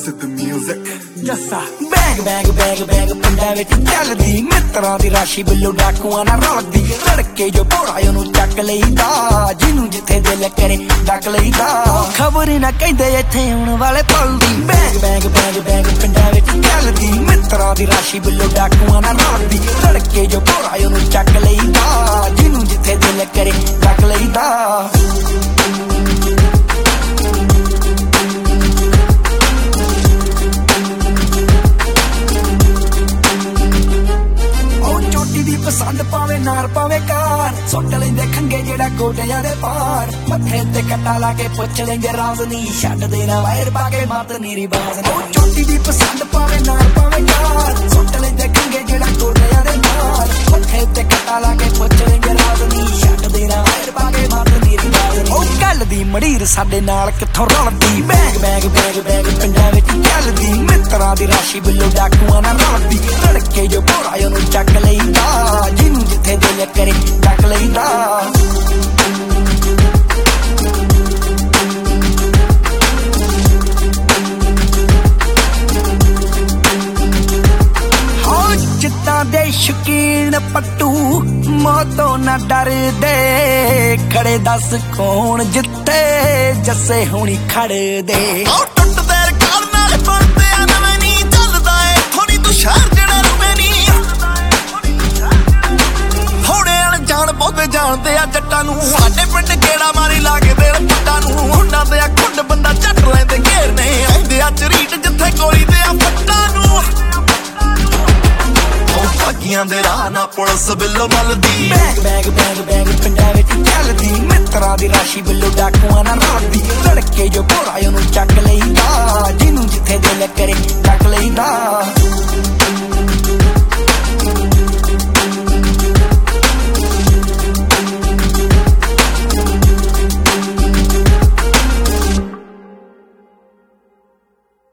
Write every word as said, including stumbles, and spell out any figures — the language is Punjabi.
Visit the music. ਜੱਸਾ ਬੈਗ ਬੈਗ ਬੈਗ ਬੈਗ ਪਿੰਡਾਂ ਵਿੱਚ ਚੱਲਦੀ ਮਿੱਤਰਾਂ ਦੀ ਰਾਸ਼ੀ ਬਿੱਲੋ ਡਾਕੂਆਂ ਨਾਲ ਰਲਦੀ ਲੜਕੇ ਜੋ ਭੋਰਾ ਉਹਨੂੰ ਚੱਕ ਲਈਦਾ ਜਿਹਨੂੰ ਜਿੱਥੇ ਦਿਲ ਕਰੇ ਡੱਕ ਲਈਦਾ ਖਬਰ ਨਾ ਕਹਿੰਦੇ ਇੱਥੇ ਆਉਣ ਵਾਲੇ ਪਲ ਦੀ ਬੈਗ ਬੈਗ ਬੈਗ ਬੈਗ ਪਿੰਡਾਂ ਵਿੱਚ ਚੱਲਦੀ ਮਿੱਤਰਾਂ ਦੀ ਰਾਸ਼ੀ ਬਿੱਲੋ ਡਾਕੂਆਂ ਨਾਲ ਰਲਦੀ ਲੜਕੇ ਜੋ ਭੋਰਾ ਉਹਨੂੰ ਚੱਕ ਲਈਦਾ ਜਿਹਨੂੰ ਜਿੱਥੇ ਦਿਲ ਕਰੇ ਡੱਕ ਲਈਦਾ ਪਸੰਦ ਪਾਵੇ ਨਾਰ ਪਾਵੇ ਕਾਰ ਸੁੱਟ ਲੈਂਦੇ ਖੰਗੇ ਜਿਹੜਾ ਗੋਡਿਆਂ ਦੇ ਪਾਰ ਮੱਥੇ ਤੇ ਕੱਟਾ ਲਾ ਕੇ ਪੁੱਛ ਲੈਂਦੇ ਰਾਜ਼ ਨੀ ਛੱਡਦੇ ਨਾ ਵਾਇਰ ਪਾ ਕੇ ਮਤ ਨੀਰੀ ਬਾਜ਼ ਨੀ ਚੋਟੀ ਦੀ ਪਸੰਦ ਪਾਵੇ ਨਾਰ ਪਾਵੇ ਕਾਰ ਸੁੱਟ ਲੈਂਦੇ ਖੰਗੇ ਜਿਹੜਾ ਗੋਡਿਆਂ ਦੇ ਪਾਰ ਮੱਥੇ ਤੇ ਕੱਟਾ ਲਾ ਕੇ ਪੁੱਛ ਲੈਂਦੇ ਰਾਜ਼ ਨੀ ਛੱਡਦੇ ਨਾ ਵਾਇਰ ਪਾ ਕੇ ਮਤ ਨੀਰੀ ਬਾਜ਼ ਨੀ ਉਹ ਗੱਲ ਦੀ ਮੜੀਰ ਸਾਡੇ ਨਾਲ ਕਿੱਥੋਂ ਰਲਦੀ ਬੈਗ ਬੈਗ ਬੈਗ ਬੈਗ ਪਿੰਡਾਂ ਵਿੱਚ ਚੱਲਦੀ ਮਿੱਤਰਾਂ ਦੀ ਰਾਸ਼ੀ ਬਿੱਲੋ ਡਾਕੂਆਂ ਨਾਲ ਰਲਦੀ ਲੜਕੇ ਜੋ ਭੋਰਾ ਉਹਨੂੰ ਚੱਕ ਲਈਦਾ ਜਿਹਨੂੰ ਜਿੱਥੇ ਦਿਲ ਕਰੇ ਡੱਕ ਲਈਦਾ ਹੋ ਜਿੱਦਾਂ ਦੇ ਸ਼ੌਕੀਨ ਪੱਟੂ ਮੌਤੋਂ ਨਾ ਡਰਦੇ ਖੜੇ ਦੱਸ ਕੌਣ ਜਿੱਤੇ ਜੱਸੇ ਹੁਣੀ ਖੜਦੇ ਉਹ ਟੁੱਟਦੇ ਰਕਾਲ ਨਾਲ ਪੜਦੇ ਆ ਨਵੇਂ ਨਹੀਂ ਚੱਲਦਾ ਏ ਥੋੜੀ ਤੂੰ ਸ਼ਹਿਰ ਜਿਹੜਾ ਰੁਵੇ ਨਹੀਂ ਹੋੜੇ ਵਾਲੇ ਜਾਣ ਬਹੁਤੇ ਜਾਣਦੇ ਆ ਜੱਟਾਂ ਨੂੰ ਸਾਡੇ ਪਿੰਡ ਗੇੜਾ ਮਾਰੀ ਲਾ ਕੇ ਦੇ ਪੱਟਾਂ ਨੂੰ ਹੁੰਡਾਂ ਦੇ ਆ ਖੁੰਡ ਬੰਦਾ ਝੱਟ ਲੈਂਦੇ ਘੇਰਨੇ ਆਉਂਦੇ ਆ ਚਰੀਟ ਜਿੱਥੇ ਗੋਲੀ ਦੇ ਆ ਫੱਟਾਂ ਨੂੰ ਭਾਗੀਆਂ ਦੇ ਰਾਹ ਨਾ ਪੁਲਿਸ ਬਿੱਲੋ ਮਲਦੀ ਬੈਗ ਬੈਗ ਬੈਗ ਬੈਗ ਪਿੰਡਾਂ ਵਿੱਚ ਚੱਲਦੀ ਮਿੱਤਰਾਂ ਦੀ ਰਾਸ਼ੀ ਬਿੱਲੋ ਡਾਕੂਆਂ ਨਾਲ ਰਲਦੀ